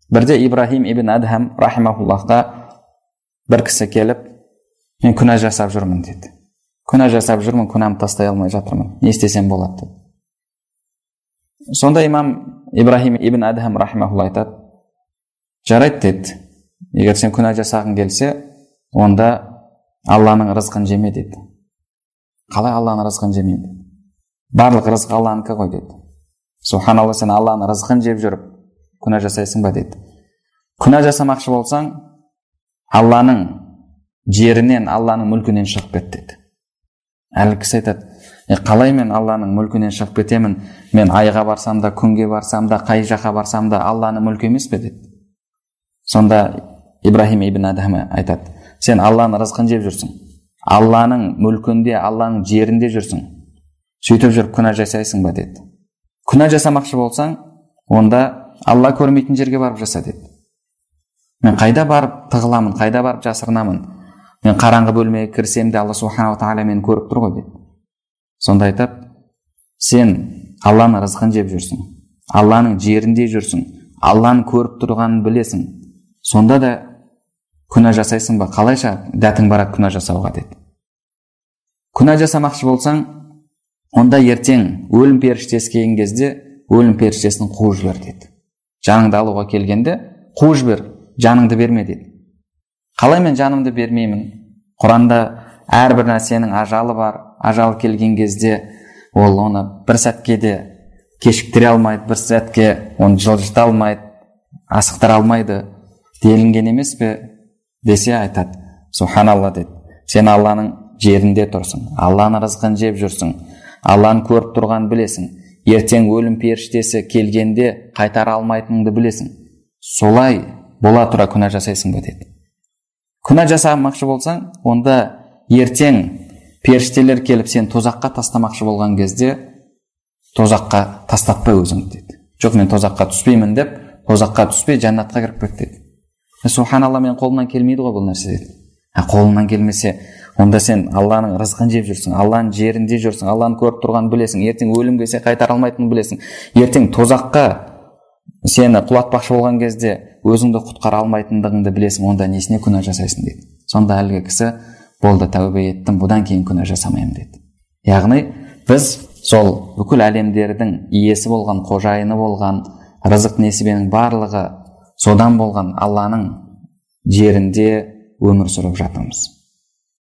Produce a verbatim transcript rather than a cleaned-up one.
Бірде Ибрахим ибн Адхам рахимахуллахқа бір кісі келіп, мен күнә жасап жүрмін деді. Күнә жасап жүрмін, күнәмді тастай алмай жатырмын. Не істесем болады деді. Сонда имам Ибрахим ибн Адхам рахимахулла айтады, жарайды деді. Егер сен күнә жасағың келсе, онда Алланың рызқын жеме деді. Қалай Алланың рызқын жемеймін деді. Барлық рызық Алланыкі ғой деді. Субханалла, сен Алланың рызқын жеп жүріп күнә жасайсың ба деді. Күнә жасамақшы болсаң, Алланың жерінен, Алланың мүлкінен шығып кет деді. Әлгі кісі айтады, қалай мен Алланың мүлкінен шығып кетемін? Мен айға барсам да, күнге барсам да, қай жаққа барсам да Алланың мүлкі емес пе деді. Сонда Ибрахим ибн Адхам айтады, сен Алланың рызқын жеп жүрсің, Алланың мүлкінде, Алланың жерінде жүрсің, сөйтіп жүріп күнә жасайсың ба деді. Күнә жасамақшы болсаң, онда Алла көрмейтін жерге барып жаса деді. Мен қайда барып тығыламын, қайда барып жасырынамын? Мен қараңғы бөлмеге кірсем де Алла субханала тағала мені көріп тұр ғой деді. Сонда айтады, сен Алланың рызқын жеп жүрсің, Алланың жерінде жүрсің, Алланың көріп тұрғанын білесің, сонда да күнә жасайсың ба? Қалайша дәтің барады күнә жасауға деді. Күнә жасамақшы болсаң, онда ертең өлім періштесі келген кезде өлім періштесін қуып жібер деді. Жаныңды алуға келгенде қуып жібер, жаныңды берме деді. Қалай мен жанымды бермеймін? Құранда әрбір нәрсенің ажалы бар. Ажалы келген кезде ол оны бір сәтке де кешіктіре алмайды, бір сәтке оны жылжыта алмайды, асықтыра алмайды делінген емес пе десе айтады, субханалла деді. Сен Алланың жерінде тұрсың, Алланың рызқын жеп жүрсің, Алланы көріп тұрғанын білесің. Ертең өлім періштесі келгенде қайтара алмайтыныңды білесің. Солай бола тұра күнә жасайсың ба деді. Күнә жасамақшы болсаң, онда ертең періштелер келіп сен тозаққа тастамақшы болған кезде тозаққа тастатпай өзіңді деді. Жоқ, мен тозаққа түспеймін деп, тозаққа түспей жәннатқа кіріп кет деді. Субханалла, мен қолымнан келмейді ғой бұл нәрсе деді. Қолыңнан келмесе, онда сен Алланың рызқын жеп жүрсің, Алланың жерінде жүрсің, Алланы көріп тұрғанын білесің, ертең өлім келсе қайтара алмайтынын білесің, ертең тозаққа сені құлатпақшы болған кезде өзіңді құтқара алмайтындығыңды білесің, онда несіне күнә жасайсың деді. Сонда әлгі кісі, болды, тәубе еттім, бұдан кейін күнә жасамаймын деді. Яғни біз сол бүкіл әлемдердің иесі болған, қожайыны болған, рызық несібенің барлығы содан болған Алланың жерінде өмір сүріп жатырмыз.